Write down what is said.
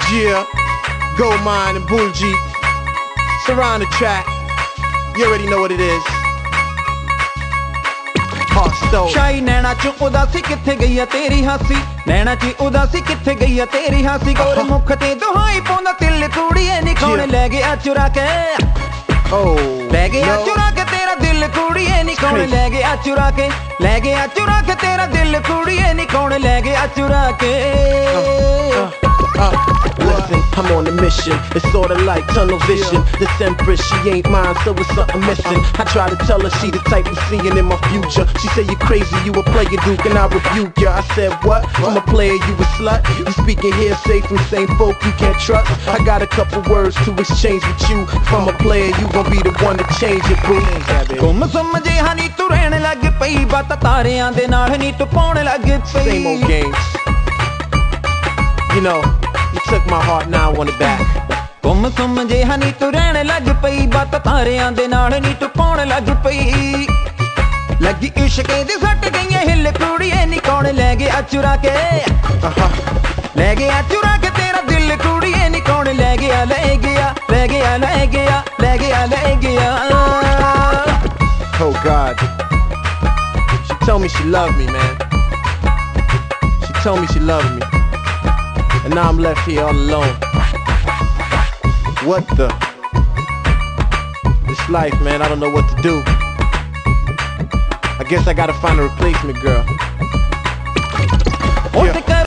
Yeah, Gold Mine and Bunji. Surround the track. You already know what it is. Heart stone. शाही नैना च उदासी किथे गई है तेरी हासी नैना च उदासी किथे गई है तेरी हासी गोरे मुख ते दुहाई पौंदा तिल कुड़िए नी कौन ले गया चुरा के ले गया चुरा के तेरा दिल कुड़िए नी कौन ले गया चुरा के ले गया चुरा के तेरा दिल कुड़िए नी कौन ले गया चुरा के Listen, I'm on a mission. It's sorta like tunnel vision. This empress, she ain't mine, so it's something missing. I try to tell her she the type of seeing in my future. She say you crazy, you a player, Duke, and I rebuke ya. I said what? I'm a player, you a slut. You speaking hearsay from same folk you can't trust. I got a couple words to exchange with you. If I'm a player, you gon' be the one to change it, boo. गुम समझे हानी तू रहने लग पई बात तारियां दे नाल नी तू पाउण लग पई Same old games. You know, you took my heart, now I want it back. गुम समझे हानी तू रहने लग पई बात तारियां दे नाल नी तू पाउण लग पई लगी इश्क दी सट गईयां हिल कुड़िए नी कौन ले गया चुरा के ले गया चुरा के तेरा दिल कुड़िए नी कौन ले गया ले गया ले गया ले गया ले गया ले गया Oh God. She told me she loved me, man. She told me she loved me. And now I'm left here all alone. What the? This life, man, I don't know what to do. I guess I gotta find a replacement girl. Yeah.